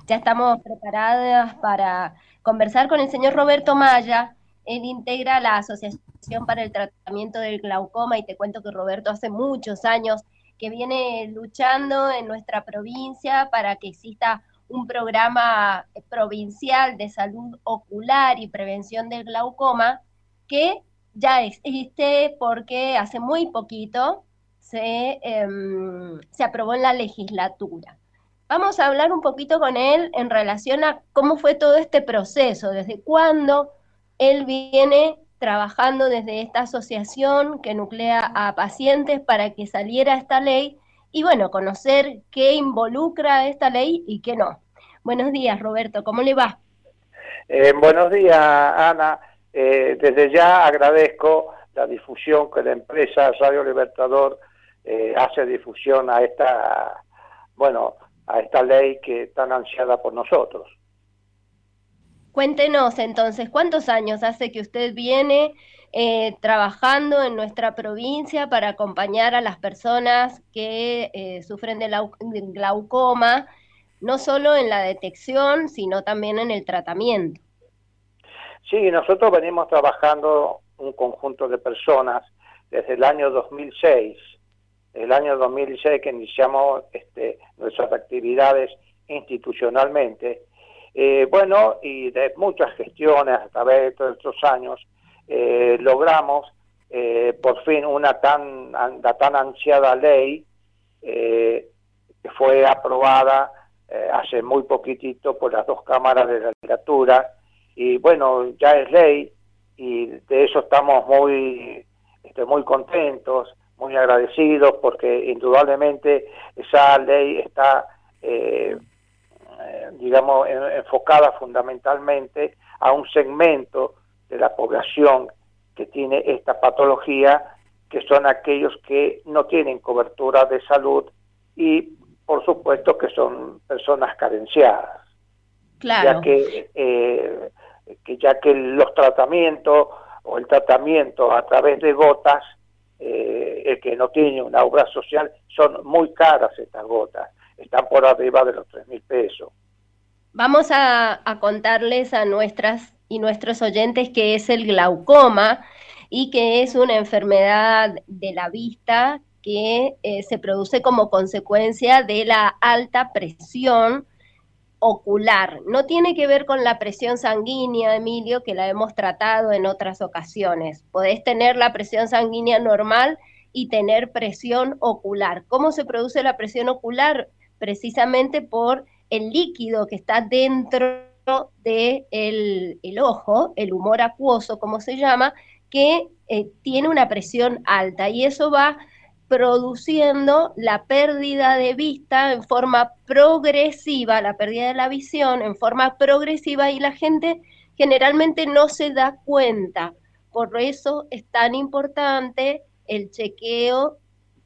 Ya estamos preparadas para conversar con el señor Roberto Maya. Él integra la Asociación para el Tratamiento del Glaucoma y te cuento que Roberto hace muchos años que viene luchando en nuestra provincia para que exista un programa provincial de salud ocular y prevención del glaucoma que ya existe porque hace muy poquito se aprobó en la legislatura. Vamos a hablar un poquito con él en relación a cómo fue todo este proceso, desde cuándo él viene trabajando desde esta asociación que nuclea a pacientes para que saliera esta ley y bueno, conocer qué involucra esta ley y qué no. Buenos días, Roberto, ¿cómo le va? Buenos días, Ana. Desde ya agradezco la difusión que la empresa Radio Libertador hace difusión a a esta ley que tan ansiada por nosotros. Cuéntenos entonces, ¿cuántos años hace que usted viene trabajando en nuestra provincia para acompañar a las personas que sufren de glaucoma, no solo en la detección, sino también en el tratamiento? Sí, nosotros venimos trabajando un conjunto de personas desde el año 2006. El año 2006 que iniciamos nuestras actividades institucionalmente. Y de muchas gestiones a través de todos estos años logramos por fin la tan ansiada ley que fue aprobada hace muy poquitito por las dos cámaras de la legislatura y bueno, ya es ley y de eso estamos muy contentos, muy agradecidos porque indudablemente esa ley está enfocada fundamentalmente a un segmento de la población que tiene esta patología, que son aquellos que no tienen cobertura de salud y, por supuesto, que son personas carenciadas. Claro. Ya que los tratamientos o el tratamiento a través de gotas, el que no tiene una obra social, son muy caras estas gotas. Están por arriba de los 3.000 pesos. Vamos a contarles a nuestras y nuestros oyentes qué es el glaucoma y que es una enfermedad de la vista que se produce como consecuencia de la alta presión ocular. No tiene que ver con la presión sanguínea, Emilio, que la hemos tratado en otras ocasiones. Podés tener la presión sanguínea normal y tener presión ocular. ¿Cómo se produce la presión ocular? Precisamente por el líquido que está dentro del el ojo, el humor acuoso, como se llama, que tiene una presión alta y eso va produciendo la pérdida de vista en forma progresiva, la pérdida de la visión en forma progresiva y la gente generalmente no se da cuenta. Por eso es tan importante el chequeo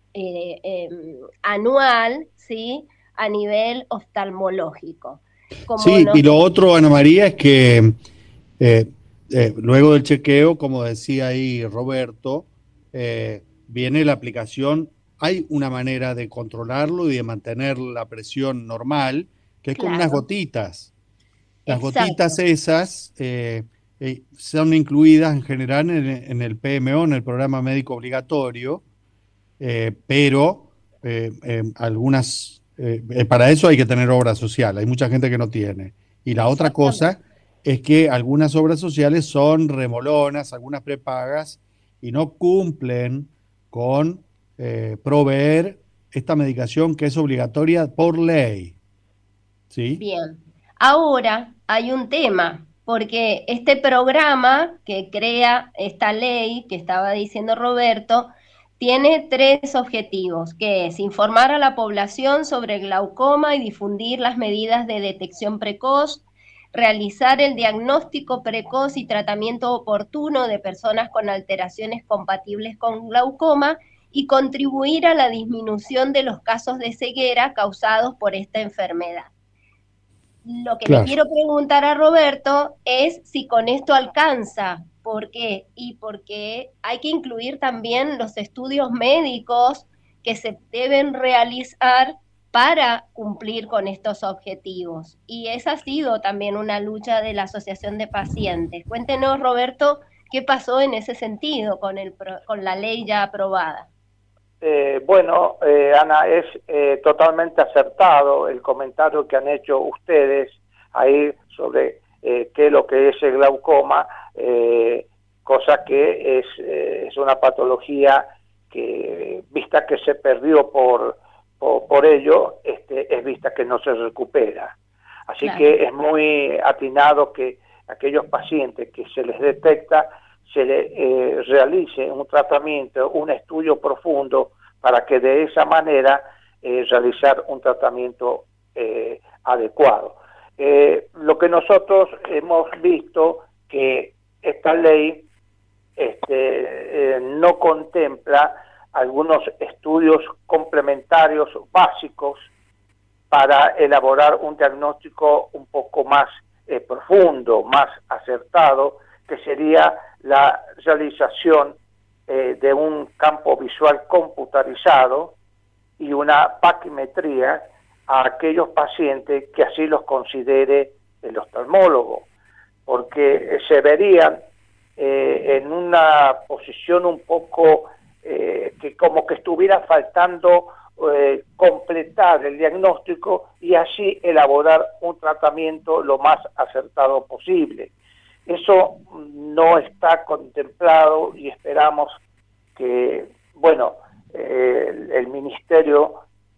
anual, ¿sí? A nivel oftalmológico. Sí, y lo otro, Ana María, es que luego del chequeo, como decía ahí Roberto, viene la aplicación. Hay una manera de controlarlo y de mantener la presión normal, que es con unas gotitas. Las gotitas esas son incluidas en general en el PMO, en el programa médico obligatorio, pero algunas, para eso hay que tener obra social, hay mucha gente que no tiene. Y la otra cosa es que algunas obras sociales son remolonas, algunas prepagas, y no cumplen con proveer esta medicación que es obligatoria por ley. ¿Sí? Bien. Ahora hay un tema, porque este programa que crea esta ley que estaba diciendo Roberto, tiene tres objetivos, que es informar a la población sobre el glaucoma y difundir las medidas de detección precoz, realizar el diagnóstico precoz y tratamiento oportuno de personas con alteraciones compatibles con glaucoma y contribuir a la disminución de los casos de ceguera causados por esta enfermedad. Lo que le quiero preguntar a Roberto es si con esto alcanza. ¿Por qué? Y porque hay que incluir también los estudios médicos que se deben realizar para cumplir con estos objetivos. Y esa ha sido también una lucha de la Asociación de Pacientes. Cuéntenos, Roberto, qué pasó en ese sentido con la ley ya aprobada. Bueno, Ana, es totalmente acertado el comentario que han hecho ustedes ahí sobre qué es lo que es el glaucoma, cosa que es una patología que, vista que se perdió por ello, es vista que no se recupera. Así claro. Que es muy atinado que aquellos pacientes que se les detecta, se le realice un tratamiento, un estudio profundo, para que de esa manera realizar un tratamiento adecuado. Lo que nosotros hemos visto que esta ley no contempla algunos estudios complementarios básicos para elaborar un diagnóstico un poco más profundo, más acertado, que sería la realización de un campo visual computarizado y una paquimetría a aquellos pacientes que así los considere el oftalmólogo, porque se verían en una posición un poco que como que estuviera faltando completar el diagnóstico y así elaborar un tratamiento lo más acertado posible. Eso no está contemplado y esperamos que, bueno, el Ministerio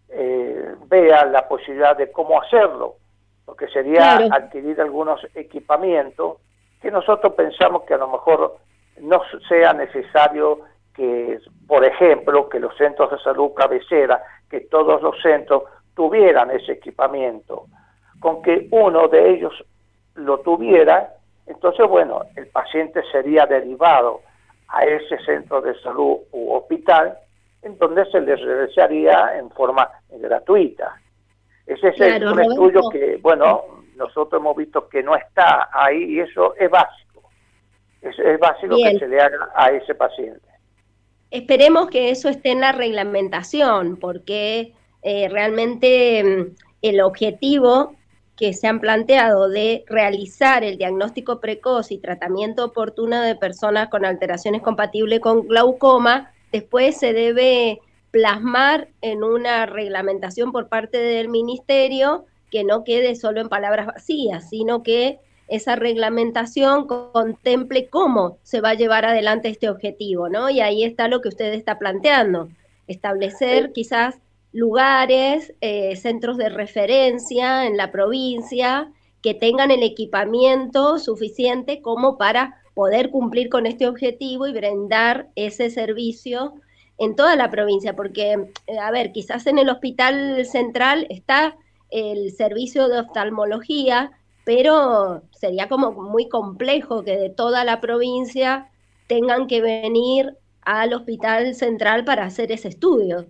vea la posibilidad de cómo hacerlo, porque sería claro. Adquirir algunos equipamientos que nosotros pensamos que a lo mejor no sea necesario que, por ejemplo, que los centros de salud cabecera, que todos los centros tuvieran ese equipamiento. Con que uno de ellos lo tuviera, entonces, bueno, el paciente sería derivado a ese centro de salud u hospital, en donde se le realizaría en forma gratuita. Ese es claro, un estudio que, bueno, nosotros hemos visto que no está ahí y eso es básico. Es básico Bien. Que se le haga a ese paciente. Esperemos que eso esté en la reglamentación, porque realmente el objetivo que se han planteado de realizar el diagnóstico precoz y tratamiento oportuno de personas con alteraciones compatibles con glaucoma, después se debe plasmar en una reglamentación por parte del Ministerio que no quede solo en palabras vacías, sino que esa reglamentación contemple cómo se va a llevar adelante este objetivo, ¿no? Y ahí está lo que usted está planteando, establecer quizás lugares, centros de referencia en la provincia que tengan el equipamiento suficiente como para poder cumplir con este objetivo y brindar ese servicio en toda la provincia, porque, a ver, quizás en el Hospital Central está el servicio de oftalmología, pero sería como muy complejo que de toda la provincia tengan que venir al Hospital Central para hacer ese estudio.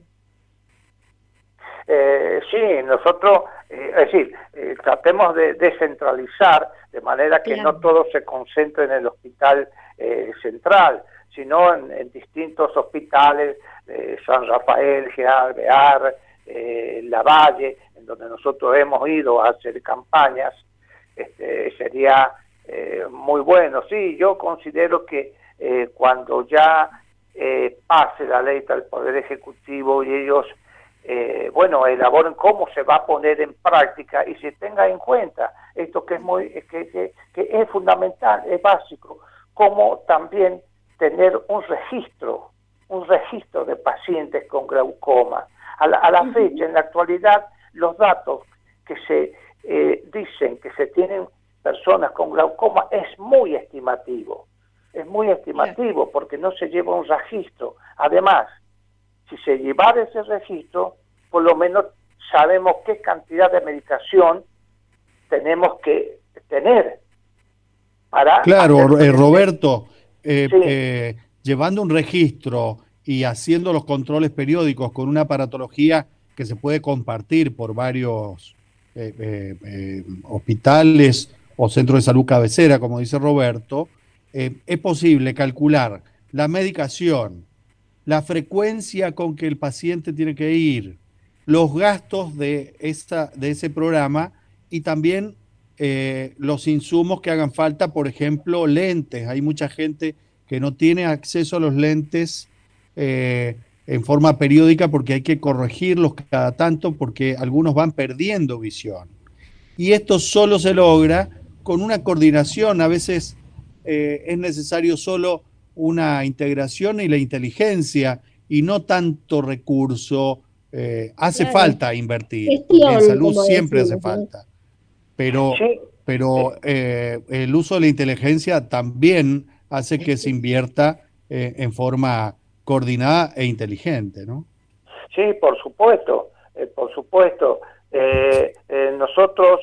Sí, nosotros, es decir, tratemos de descentralizar de manera que claro. No todo se concentre en el hospital central, sino en distintos hospitales, San Rafael, General Bear, Lavalle, en donde nosotros hemos ido a hacer campañas. Sería muy bueno. Sí, yo considero que cuando ya pase la ley al Poder Ejecutivo y ellos bueno, elaboren cómo se va a poner en práctica y se tenga en cuenta esto que es muy que es fundamental, es básico, como también tener un registro de pacientes con glaucoma. A la fecha, en la actualidad, los datos que se dicen que se tienen personas con glaucoma es muy estimativo porque no se lleva un registro. Además, si se llevara ese registro, por lo menos sabemos qué cantidad de medicación tenemos que tener para... Claro, Roberto, sí. Llevando un registro y haciendo los controles periódicos con una aparatología que se puede compartir por varios hospitales o centros de salud cabecera, como dice Roberto, es posible calcular la medicación, la frecuencia con que el paciente tiene que ir, los gastos de ese programa y también los insumos que hagan falta, por ejemplo, lentes. Hay mucha gente que no tiene acceso a los lentes en forma periódica porque hay que corregirlos cada tanto porque algunos van perdiendo visión. Y esto solo se logra con una coordinación. A veces es necesario solo una integración y la inteligencia y no tanto recurso. Hace Claro, falta invertir, porque en gestión, salud como siempre hace decimos, ¿no? falta, pero, Sí, pero el uso de la inteligencia también hace que se invierta en forma coordinada e inteligente, ¿no? sí, por supuesto, por supuesto. Nosotros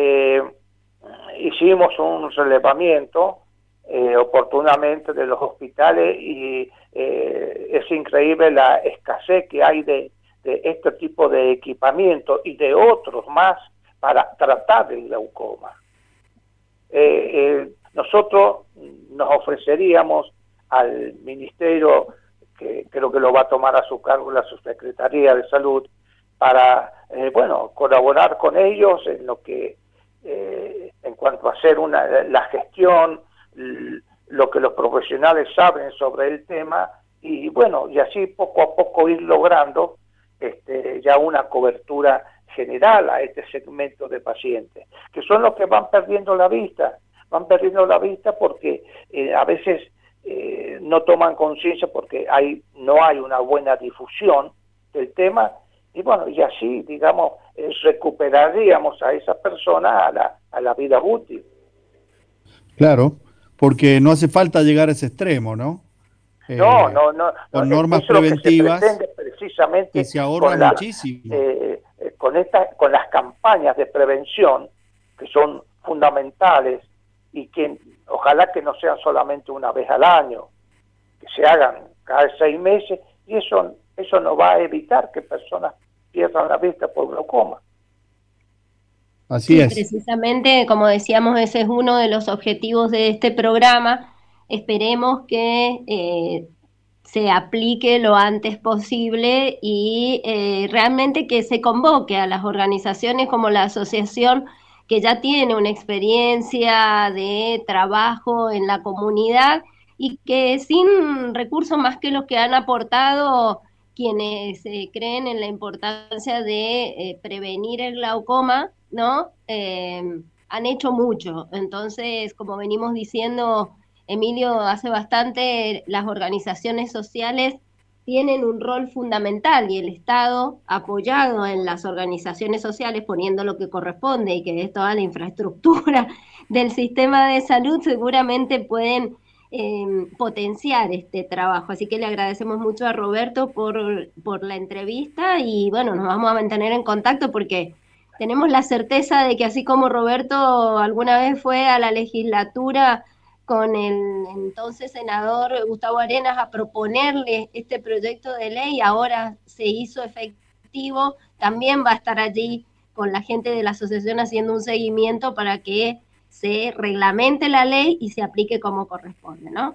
hicimos un relevamiento oportunamente de los hospitales y es increíble la escasez que hay de este tipo de equipamiento y de otros más para tratar el glaucoma. Nosotros nos ofreceríamos al ministerio, que creo que lo va a tomar a su cargo la subsecretaría de salud, para colaborar con ellos en lo que en cuanto a hacer la gestión, lo que los profesionales saben sobre el tema y así poco a poco ir logrando ya una cobertura general a este segmento de pacientes, que son los que van perdiendo la vista porque a veces no toman conciencia porque no hay una buena difusión del tema y así, digamos, recuperaríamos a esa persona a la vida útil. Claro, porque no hace falta llegar a ese extremo, ¿no? No, Con normas eso es lo que se preventivas pretende precisamente y se ahorra muchísimo. con las campañas de prevención que son fundamentales y que ojalá que no sean solamente una vez al año, que se hagan cada 6 meses y eso no va a evitar que personas pierdan la vista por glaucoma. Así Sí, es. precisamente, como decíamos, ese es uno de los objetivos de este programa. Esperemos que se aplique lo antes posible y realmente que se convoque a las organizaciones como la asociación que ya tiene una experiencia de trabajo en la comunidad y que sin recursos más que los que han aportado quienes creen en la importancia de prevenir el glaucoma, ¿no? Han hecho mucho. Entonces, como venimos diciendo, Emilio, hace bastante las organizaciones sociales tienen un rol fundamental y el Estado, apoyado en las organizaciones sociales, poniendo lo que corresponde y que es toda la infraestructura del sistema de salud, seguramente pueden potenciar este trabajo. Así que le agradecemos mucho a Roberto por la entrevista y bueno, nos vamos a mantener en contacto porque tenemos la certeza de que así como Roberto alguna vez fue a la legislatura con el entonces senador Gustavo Arenas a proponerle este proyecto de ley, ahora se hizo efectivo, también va a estar allí con la gente de la asociación haciendo un seguimiento para que se reglamente la ley y se aplique como corresponde, ¿no?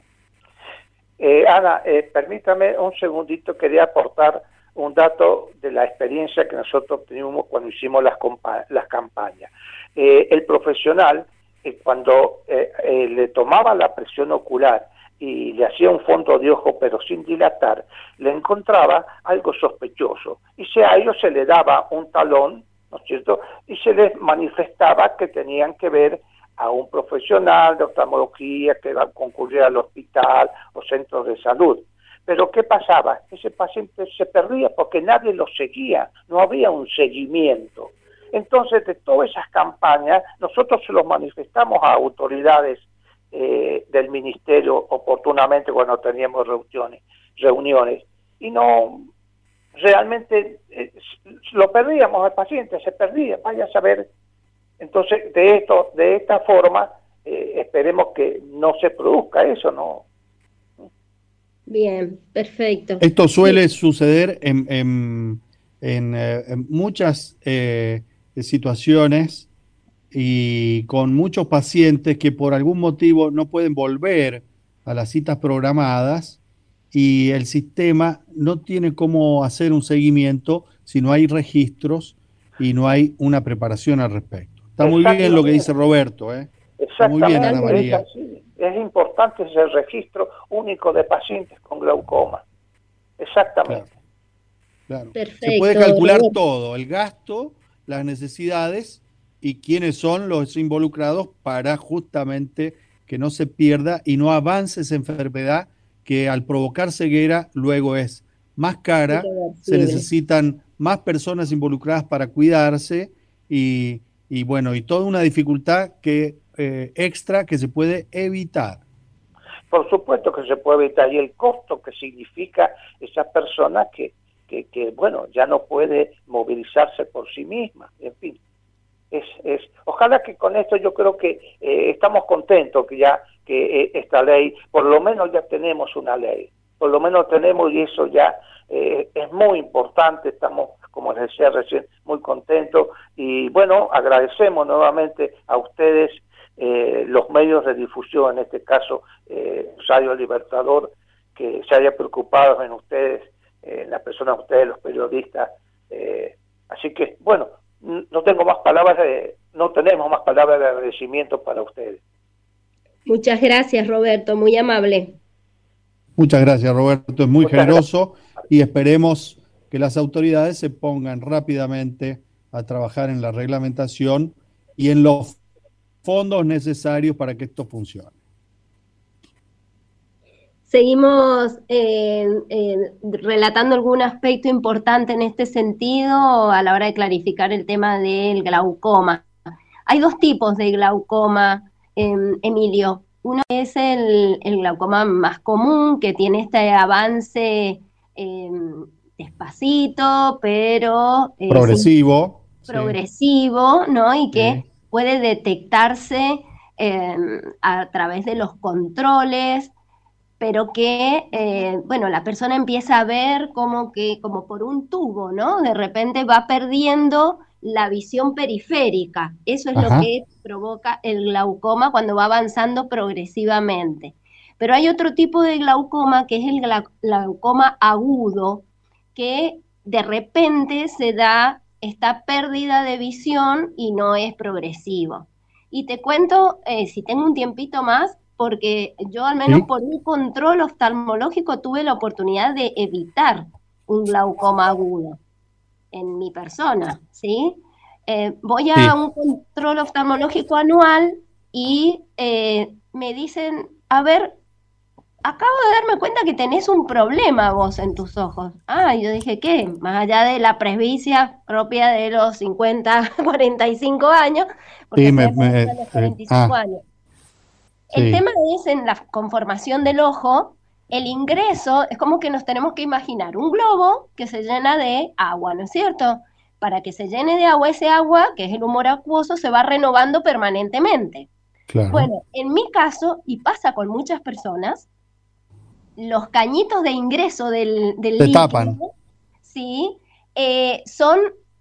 Ana, permítame un segundito, quería aportar un dato de la experiencia que nosotros tuvimos cuando hicimos las campañas. El profesional, cuando le tomaba la presión ocular y le hacía un fondo de ojo pero sin dilatar, le encontraba algo sospechoso y a ellos se le daba un talón, ¿no es cierto? Y se les manifestaba que tenían que ver a un profesional de oftalmología que va a concurrir al hospital o centros de salud. Pero ¿qué pasaba? Ese paciente se perdía porque nadie lo seguía, no había un seguimiento. Entonces, de todas esas campañas, nosotros se los manifestamos a autoridades del ministerio oportunamente cuando teníamos reuniones y no, realmente lo perdíamos al paciente, se perdía, vaya a saber. Entonces, de esta forma, esperemos que no se produzca eso, ¿no? Bien, perfecto. Esto suele suceder en muchas situaciones y con muchos pacientes que por algún motivo no pueden volver a las citas programadas y el sistema no tiene cómo hacer un seguimiento si no hay registros y no hay una preparación al respecto. Está muy bien lo que dice Roberto, ¿eh? Está muy bien, Ana María. Es importante ese registro único de pacientes con glaucoma. Exactamente. Claro. Perfecto, se puede calcular todo, el gasto, las necesidades y quiénes son los involucrados para justamente que no se pierda y no avance esa enfermedad que al provocar ceguera luego es más cara, se necesitan más personas involucradas para cuidarse y bueno, y toda una dificultad que extra que se puede evitar. Por supuesto que se puede evitar, y el costo que significa esa persona que bueno, ya no puede movilizarse por sí misma, en fin. Ojalá que con esto yo creo que estamos contentos que esta ley, por lo menos ya tenemos una ley, por lo menos tenemos, y eso ya es muy importante. Estamos, como les decía recién, muy contentos, y bueno, agradecemos nuevamente a ustedes los medios de difusión, en este caso Radio Libertador, que se haya preocupado en ustedes, en la persona de ustedes, los periodistas. Así que, bueno, no tenemos más palabras de agradecimiento para ustedes. Muchas gracias, Roberto, muy amable. Muchas gracias, Roberto, es muy generoso y esperemos que las autoridades se pongan rápidamente a trabajar en la reglamentación y en los fondos necesarios para que esto funcione. Seguimos relatando algún aspecto importante en este sentido a la hora de clarificar el tema del glaucoma. Hay dos tipos de glaucoma, Emilio. Uno es el glaucoma más común, que tiene este avance despacito, pero progresivo, ¿no? Y que puede detectarse a través de los controles, pero que, bueno, la persona empieza a ver como por un tubo, ¿no? De repente va perdiendo la visión periférica. Eso es lo que provoca el glaucoma cuando va avanzando progresivamente. Pero hay otro tipo de glaucoma, que es el glaucoma agudo, que de repente se da esta pérdida de visión y no es progresivo. Y te cuento, si tengo un tiempito más, porque yo al menos por un control oftalmológico tuve la oportunidad de evitar un glaucoma agudo en mi persona, ¿sí? Voy a un control oftalmológico anual y me dicen, a ver, acabo de darme cuenta que tenés un problema vos en tus ojos. Yo dije, ¿qué? Más allá de la presbicia propia de los 50, 45 años, porque estoy a los 45 años. El tema es en la conformación del ojo, el ingreso, es como que nos tenemos que imaginar un globo que se llena de agua, ¿no es cierto? Para que se llene de agua, ese agua, que es el humor acuoso, se va renovando permanentemente. Claro. Bueno, en mi caso, y pasa con muchas personas, los cañitos de ingreso del líquido, tapan. ¿sí? Son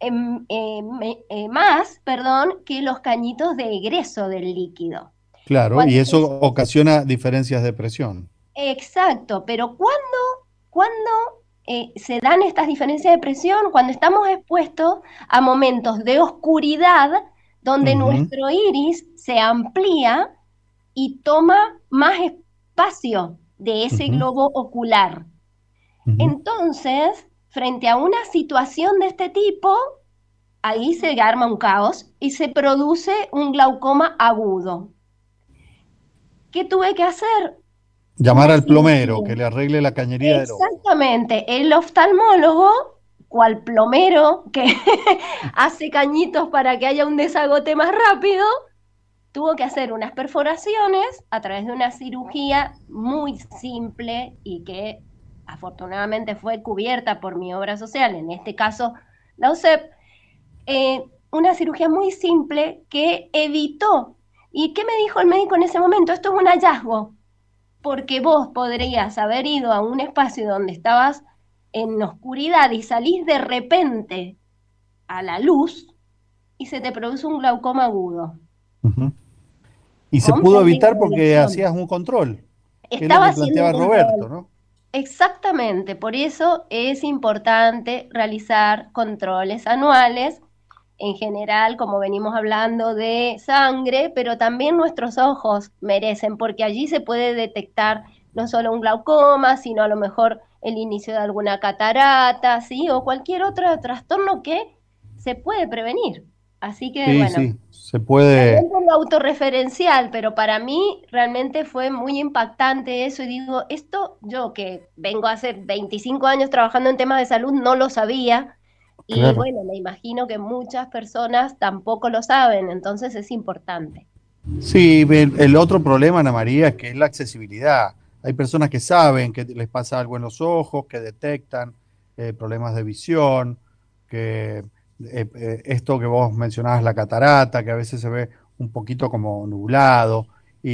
más que los cañitos de egreso del líquido. Claro, y eso ocasiona diferencias de presión. Exacto, pero ¿cuándo se dan estas diferencias de presión? Cuando estamos expuestos a momentos de oscuridad donde nuestro iris se amplía y toma más espacio de ese globo ocular. Entonces, frente a una situación de este tipo, ahí se arma un caos y se produce un glaucoma agudo. ¿Qué tuve que hacer? Llamar al plomero que le arregle la cañería del ojo. Exactamente, el oftalmólogo, cual plomero que hace cañitos para que haya un desagote más rápido, tuvo que hacer unas perforaciones a través de una cirugía muy simple y que afortunadamente fue cubierta por mi obra social, en este caso la UCEP, una cirugía muy simple que evitó. ¿Y qué me dijo el médico en ese momento? Esto es un hallazgo, porque vos podrías haber ido a un espacio donde estabas en oscuridad y salís de repente a la luz y se te produce un glaucoma agudo. Y se pudo evitar porque hacías un control. Estaba es lo que planteaba Roberto, ¿no? Exactamente, por eso es importante realizar controles anuales, en general, como venimos hablando de sangre, pero también nuestros ojos merecen, porque allí se puede detectar no solo un glaucoma, sino a lo mejor el inicio de alguna catarata, ¿sí? O cualquier otro trastorno que se puede prevenir. Así que, Sí, bueno, sí, se puede, también pongo autorreferencial, pero para mí realmente fue muy impactante eso y digo, esto yo que vengo hace 25 años trabajando en temas de salud no lo sabía y claro. bueno, me imagino que muchas personas tampoco lo saben, entonces es importante. Sí, el otro problema, Ana María, es que es la accesibilidad. Hay personas que saben que les pasa algo en los ojos, que detectan problemas de visión, que esto que vos mencionabas, la catarata, que a veces se ve un poquito como nublado,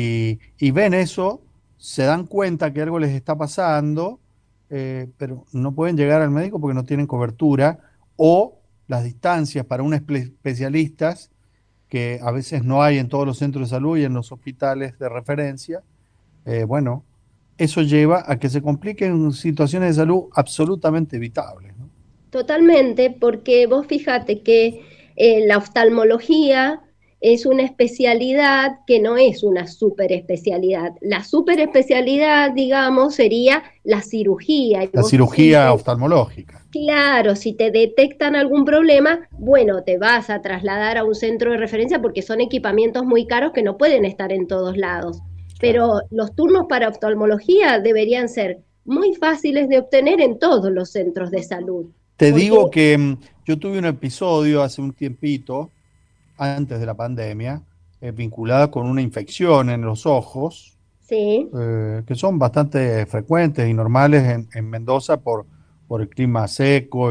y ven eso, se dan cuenta que algo les está pasando, pero no pueden llegar al médico porque no tienen cobertura, o las distancias para un especialista que a veces no hay en todos los centros de salud y en los hospitales de referencia, bueno, eso lleva a que se compliquen situaciones de salud absolutamente evitables, ¿no? Totalmente, porque vos fíjate que la oftalmología es una especialidad que no es una superespecialidad. La superespecialidad, digamos, sería la cirugía. Y La vos, cirugía oftalmológica. claro, si te detectan algún problema, bueno, te vas a trasladar a un centro de referencia porque son equipamientos muy caros que no pueden estar en todos lados. Claro. Pero los turnos para oftalmología deberían ser muy fáciles de obtener en todos los centros de salud. Te Porque digo que yo tuve un episodio hace un tiempito, antes de la pandemia, vinculada con una infección en los ojos, sí, que son bastante frecuentes y normales en Mendoza por el clima seco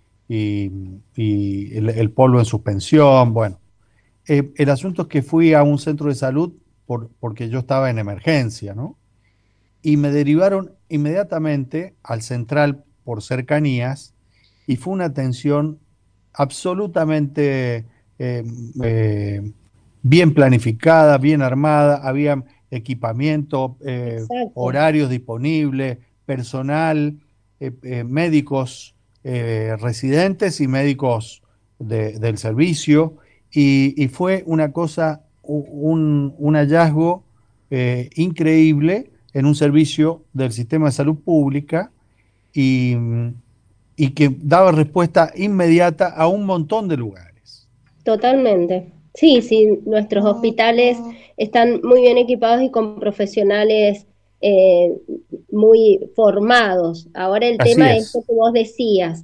y, y el polvo en suspensión. Bueno, el asunto es que fui a un centro de salud porque yo estaba en emergencia, ¿no? Y me derivaron inmediatamente al central por cercanías y fue una atención absolutamente eh, eh, bien planificada, bien armada, había equipamiento, exacto. horarios disponibles, personal, médicos residentes y médicos del servicio, y fue una cosa, un hallazgo increíble en un servicio del sistema de salud pública y, y que daba respuesta inmediata a un montón de lugares. Totalmente. Sí, sí, nuestros hospitales están muy bien equipados y con profesionales eh, muy formados. Ahora el Así tema es es, lo que vos decías,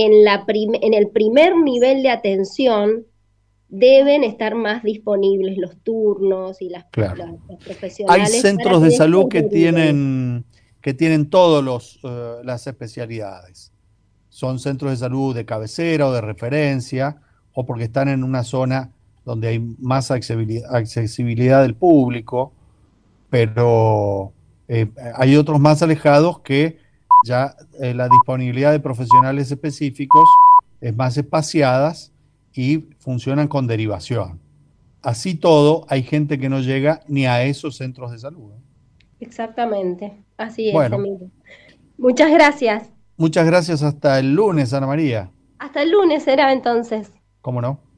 en el primer nivel de atención deben estar más disponibles los turnos y claro. los Hay profesionales para centros que de después salud deriven. que tienen todas las especialidades. Son centros de salud de cabecera o de referencia, o porque están en una zona donde hay más accesibilidad del público, pero hay otros más alejados que ya la disponibilidad de profesionales específicos es más espaciadas y funcionan con derivación. Así todo, hay gente que no llega ni a esos centros de salud, ¿eh? Exactamente, así es, Bueno, Emilio. Muchas gracias. muchas gracias hasta el lunes, Ana María. Hasta el lunes será entonces. ¿Cómo no?